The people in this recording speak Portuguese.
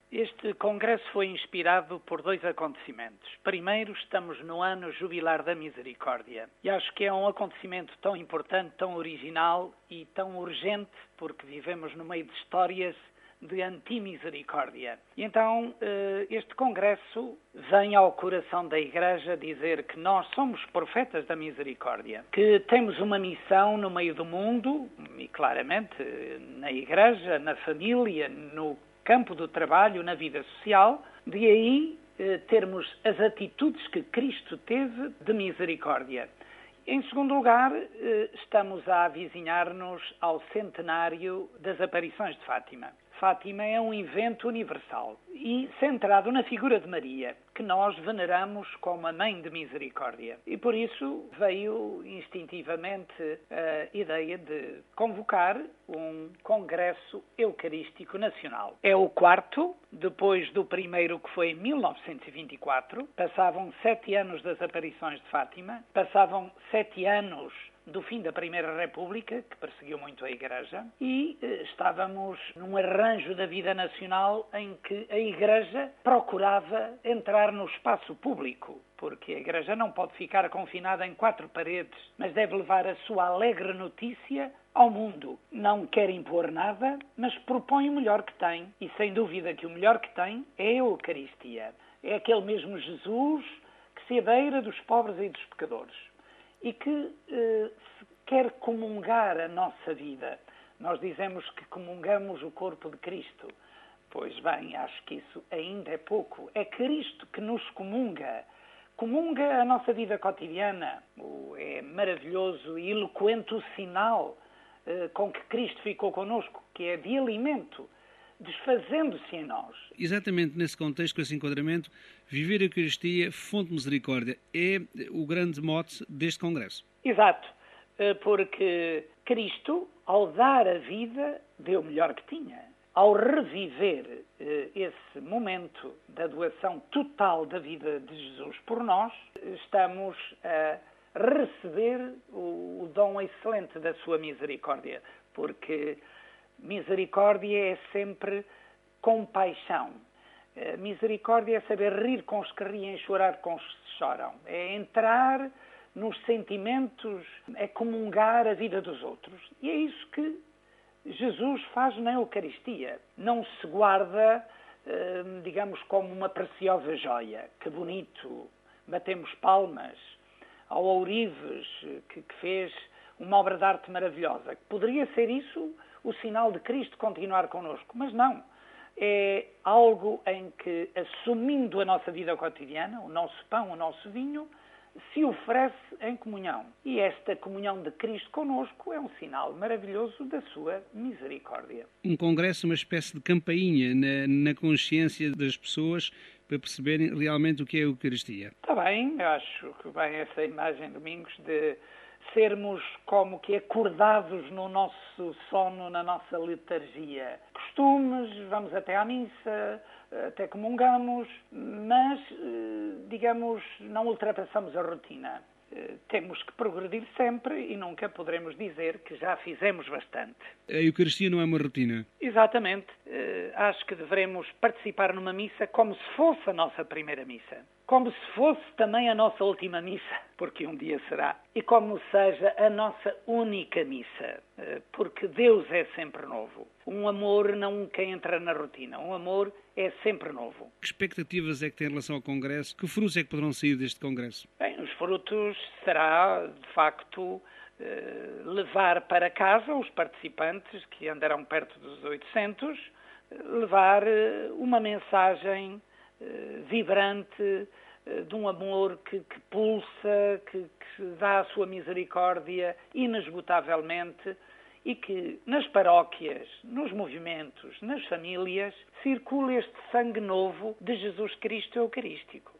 Este congresso foi inspirado por dois acontecimentos. Primeiro, estamos no ano jubilar da misericórdia. E acho que é um acontecimento tão importante, tão original e tão urgente, porque vivemos no meio de histórias de anti-misericórdia. E então, este congresso vem ao coração da Igreja dizer que nós somos profetas da misericórdia, que temos uma missão no meio do mundo, e claramente na Igreja, na família, no campo do trabalho, na vida social, de aí termos as atitudes que Cristo teve de misericórdia. Em segundo lugar, estamos a avizinhar-nos ao centenário das aparições de Fátima. Fátima é um evento universal e centrado na figura de Maria, que nós veneramos como a Mãe de Misericórdia. E por isso veio instintivamente a ideia de convocar um congresso eucarístico nacional. É o quarto, depois do primeiro que foi em 1924. Passavam 7 anos das aparições de Fátima, passavam 7 anos do fim da Primeira República, que perseguiu muito a Igreja, e estávamos num arranjo da vida nacional em que a Igreja procurava entrar no espaço público, porque a Igreja não pode ficar confinada em 4 paredes, mas deve levar a sua alegre notícia ao mundo. Não quer impor nada, mas propõe o melhor que tem, e sem dúvida que o melhor que tem é a Eucaristia. É aquele mesmo Jesus que se abeira dos pobres e dos pecadores e que quer comungar a nossa vida. Nós dizemos que comungamos o corpo de Cristo. Pois bem, acho que isso ainda é pouco. É Cristo que nos comunga. Comunga a nossa vida cotidiana. É maravilhoso e eloquente o sinal com que Cristo ficou connosco, que é de alimento, desfazendo-se em nós. Exatamente nesse contexto, com esse enquadramento, viver a Eucaristia, fonte de misericórdia, é o grande mote deste congresso. Exato, porque Cristo, ao dar a vida, deu o melhor que tinha. Ao reviver esse momento da doação total da vida de Jesus por nós, estamos a receber o dom excelente da sua misericórdia, porque misericórdia é sempre compaixão. Misericórdia é saber rir com os que riem, chorar com os que choram. É entrar nos sentimentos, é comungar a vida dos outros. E é isso que Jesus faz na Eucaristia. Não se guarda, digamos, como uma preciosa joia. Que bonito, batemos palmas ao ourives que fez uma obra de arte maravilhosa. Poderia ser isso o sinal de Cristo continuar connosco, mas não. É algo em que, assumindo a nossa vida cotidiana, o nosso pão, o nosso vinho, se oferece em comunhão. E esta comunhão de Cristo connosco é um sinal maravilhoso da sua misericórdia. Um congresso, uma espécie de campainha na consciência das pessoas para perceberem realmente o que é a Eucaristia. Está bem, eu acho que bem essa imagem, Domingos, de sermos como que acordados no nosso sono, na nossa letargia. Costumes, vamos até à missa, até comungamos, mas, digamos, não ultrapassamos a rotina. Temos que progredir sempre e nunca poderemos dizer que já fizemos bastante. A Eucaristia não é uma rotina? Exatamente. Acho que devemos participar numa missa como se fosse a nossa primeira missa. Como se fosse também a nossa última missa, porque um dia será. E como seja a nossa única missa, porque Deus é sempre novo. Um amor nunca entra na rotina. Um amor é sempre novo. Que expectativas é que tem em relação ao Congresso? Que frutos é que poderão sair deste Congresso? Bem, os frutos será, de facto, levar para casa os participantes, que andarão perto dos 800, levar uma mensagem vibrante de um amor que pulsa, que dá a sua misericórdia inesgotavelmente e que nas paróquias, nos movimentos, nas famílias, circula este sangue novo de Jesus Cristo Eucarístico.